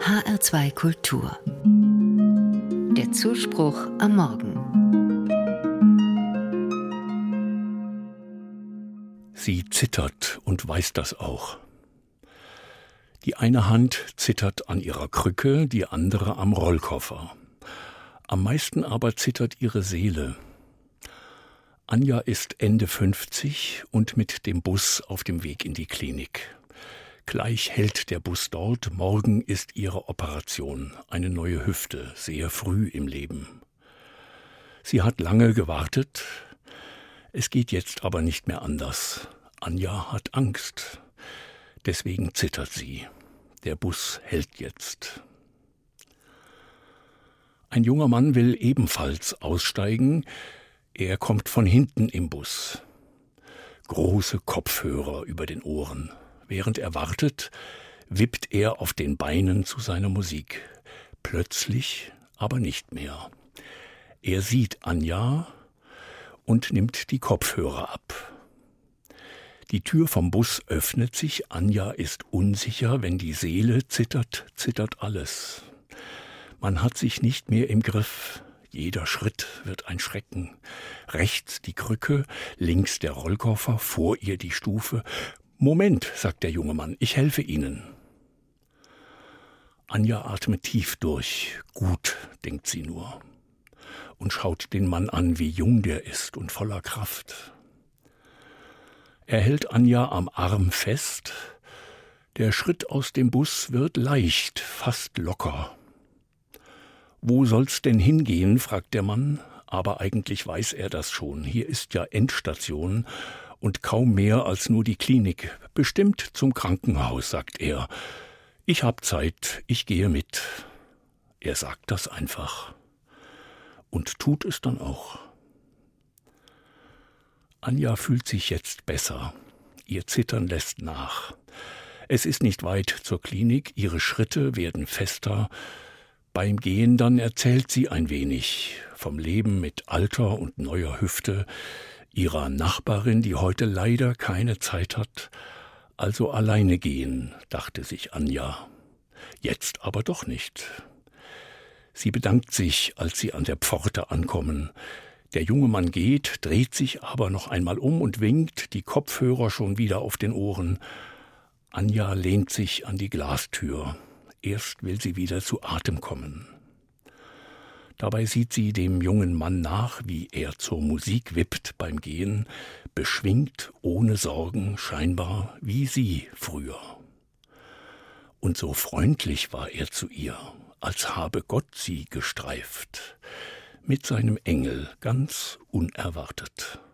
HR2 Kultur. Der Zuspruch am Morgen. Sie zittert und weiß das auch. Die eine Hand zittert an ihrer Krücke, die andere am Rollkoffer. Am meisten aber zittert ihre Seele. Anja ist Ende 50 und mit dem Bus auf dem Weg in die Klinik. Gleich hält der Bus dort, morgen ist ihre Operation, eine neue Hüfte, sehr früh im Leben. Sie hat lange gewartet, es geht jetzt aber nicht mehr anders. Anja hat Angst, deswegen zittert sie. Der Bus hält jetzt. Ein junger Mann will ebenfalls aussteigen, er kommt von hinten im Bus. Große Kopfhörer über den Ohren. Während er wartet, wippt er auf den Beinen zu seiner Musik. Plötzlich aber nicht mehr. Er sieht Anja und nimmt die Kopfhörer ab. Die Tür vom Bus öffnet sich, Anja ist unsicher, wenn die Seele zittert, zittert alles. Man hat sich nicht mehr im Griff. Jeder Schritt wird ein Schrecken. Rechts die Krücke, links der Rollkoffer, vor ihr die Stufe. »Moment«, sagt der junge Mann, »ich helfe Ihnen.« Anja atmet tief durch. Gut, denkt sie nur. Und schaut den Mann an, wie jung der ist und voller Kraft. Er hält Anja am Arm fest. Der Schritt aus dem Bus wird leicht, fast locker. »Wo soll's denn hingehen?« fragt der Mann, aber eigentlich weiß er das schon. Hier ist ja Endstation und kaum mehr als nur die Klinik. Bestimmt zum Krankenhaus, sagt er. »Ich hab Zeit, ich gehe mit.« Er sagt das einfach und tut es dann auch. Anja fühlt sich jetzt besser. Ihr Zittern lässt nach. Es ist nicht weit zur Klinik, ihre Schritte werden fester. Beim Gehen dann erzählt sie ein wenig vom Leben mit alter und neuer Hüfte, ihrer Nachbarin, die heute leider keine Zeit hat, also alleine gehen, dachte sich Anja. Jetzt aber doch nicht. Sie bedankt sich, als sie an der Pforte ankommen. Der junge Mann geht, dreht sich aber noch einmal um und winkt, die Kopfhörer schon wieder auf den Ohren. Anja lehnt sich an die Glastür. Erst will sie wieder zu Atem kommen. Dabei sieht sie dem jungen Mann nach, wie er zur Musik wippt beim Gehen, beschwingt, ohne Sorgen, scheinbar wie sie früher. Und so freundlich war er zu ihr, als habe Gott sie gestreift, mit seinem Engel ganz unerwartet.